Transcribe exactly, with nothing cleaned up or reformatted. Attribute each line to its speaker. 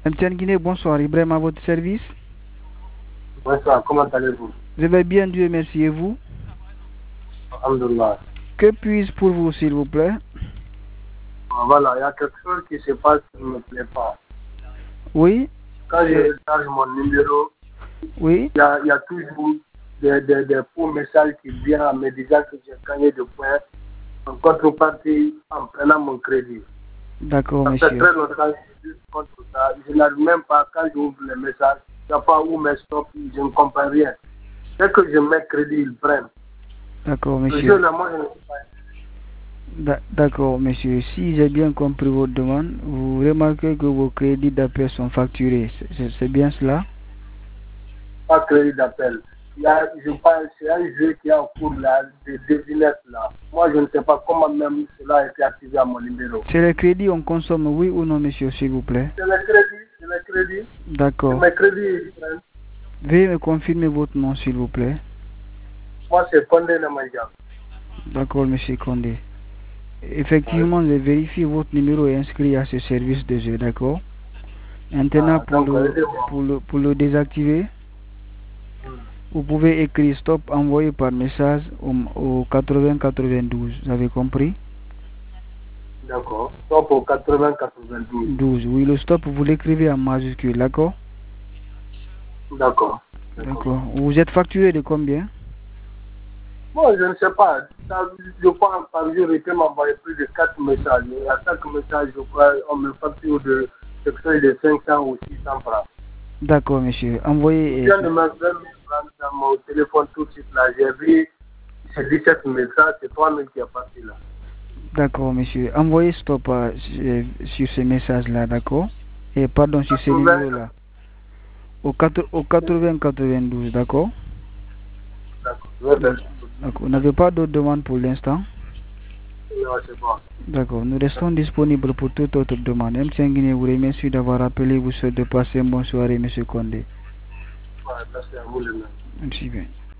Speaker 1: M. Guinée, bonsoir. Ibrahim à votre service.
Speaker 2: Bonsoir, comment allez-vous?
Speaker 1: Je vais bien, Dieu merci. Et vous?
Speaker 2: Alhamdulillah.
Speaker 1: Que puis-je pour vous, s'il vous plaît?
Speaker 2: Voilà, il y a quelque chose qui se passe qui ne me plaît pas.
Speaker 1: Oui?
Speaker 2: Quand je charge mon numéro,
Speaker 1: oui,
Speaker 2: il y a, il y a toujours des, des, des faux messages qui viennent me disant que j'ai gagné de points en contrepartie en prenant mon crédit.
Speaker 1: D'accord,
Speaker 2: ça
Speaker 1: monsieur.
Speaker 2: fait très longtemps que je suis contre ça. Je n'arrive même pas, quand j'ouvre les messages, il n'y a pas où mes stocks, je ne comprends rien. Dès que je mets crédit, ils prennent.
Speaker 1: D'accord, monsieur.
Speaker 2: Je, là, moi, je ne sais pas.
Speaker 1: D'accord, monsieur. Si j'ai bien compris votre demande, vous remarquez que vos crédits d'appel sont facturés. C'est bien cela?
Speaker 2: Pas crédit d'appel. Il y a, je pense, c'est un jeu qui est en cours là, de devinettes là. Moi, je ne sais pas comment même cela a été activé à mon numéro.
Speaker 1: C'est le crédit on consomme, oui ou non, monsieur, s'il vous plaît?
Speaker 2: C'est le crédit, c'est le crédit.
Speaker 1: D'accord.
Speaker 2: C'est mes crédits.
Speaker 1: Veuillez me confirmer votre nom, s'il vous plaît.
Speaker 2: Moi, c'est Condé Namanja.
Speaker 1: D'accord, monsieur Condé. Effectivement, j'ai vérifié votre numéro est inscrit à ce service de jeu, d'accord? Maintenant, ah, pour, le, pour, le, pour le désactiver, hmm. vous pouvez écrire stop envoyé par message au, au quatre-vingts quatre-vingt-douze. Vous avez compris?
Speaker 2: D'accord. Stop au quatre-vingts quatre-vingt-douze.
Speaker 1: Oui, le stop, vous l'écrivez en majuscule, d'accord?
Speaker 2: D'accord.
Speaker 1: D'accord. Vous êtes facturé de combien?
Speaker 2: Bon, je ne sais pas. Ça, je crois par jour, il peut m'envoyer plus de quatre messages. Et à chaque message, je crois, on me facture de quelque chose de cinq cents ou six cents francs.
Speaker 1: D'accord, monsieur. Envoyez.
Speaker 2: Je viens de me faire dans mon téléphone tout de suite là. J'ai vu, c'est dix-sept messages, c'est trois mille qui est parti là.
Speaker 1: D'accord, monsieur. Envoyez stop euh, sur ces messages-là, d'accord? Et pardon, sur ces numéros-là. Au, au quatre-vingts quatre-vingt-douze, d'accord?
Speaker 2: D'accord.
Speaker 1: Vous n'avez pas d'autres demandes pour l'instant?
Speaker 2: Non, c'est bon.
Speaker 1: D'accord. Nous restons disponibles pour toute autre demande. M. Guinée vous remercie d'avoir appelé. Vous souhaite de passer une bonne soirée, M. Condé.
Speaker 2: Ouais, merci à vous, les mêmes.
Speaker 1: Merci bien.